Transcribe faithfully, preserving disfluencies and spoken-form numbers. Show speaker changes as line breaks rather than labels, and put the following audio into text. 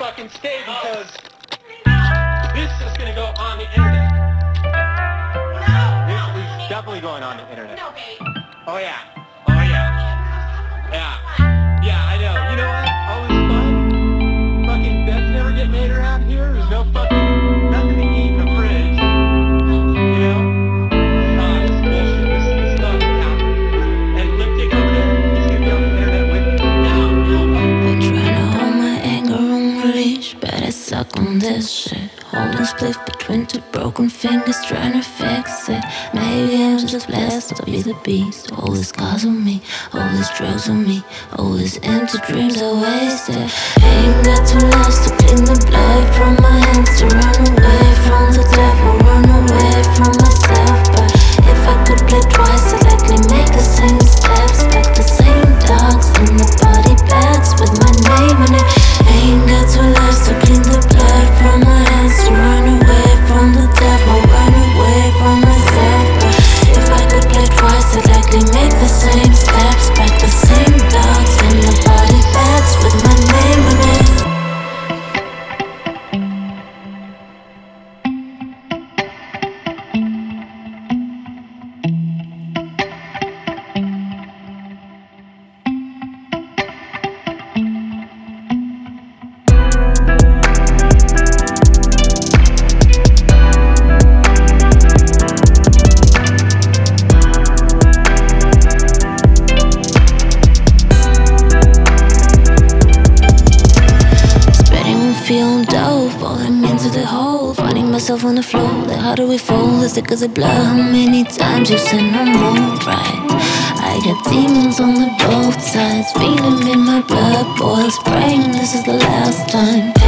fucking stay because this is gonna go on the internet. This is definitely going on the internet.
No, babe.
Oh yeah. Oh yeah. Yeah. Yeah, I know. You know what? Always fun. Fucking beds never get made around here. There's no fucking nothing to eat in the fridge. You know? Uh, this is bullshit. This, this stuff happened. And Lipstick over there, he's gonna be on the internet with me. No, no.
I try to hold my anger on my leash, but I suck on this shit. Holding split between two broken fingers, trying to fix it. Maybe I'm just blessed to be the beast. All these scars on me, all these drugs on me, all these empty dreams I wasted. Ain't got to last to clean the blood from my hands, to run away from the devil, run away from myself. But if I could play twice, I'd likely make the same steps, back the same dogs in the body bags with my name on it. Ain't got to last to clean the blood from my hands, to run away from the devil, run away from myself. But if I could play twice, I'd likely make the same steps, back the same dogs in the body bags with my name on it. Feeling dope, falling into the hole, finding myself on the floor. The harder we fall, the thicker the blood. How many times you said no more, right? I got demons on the both sides, feeling in my blood boils, praying this is the last time.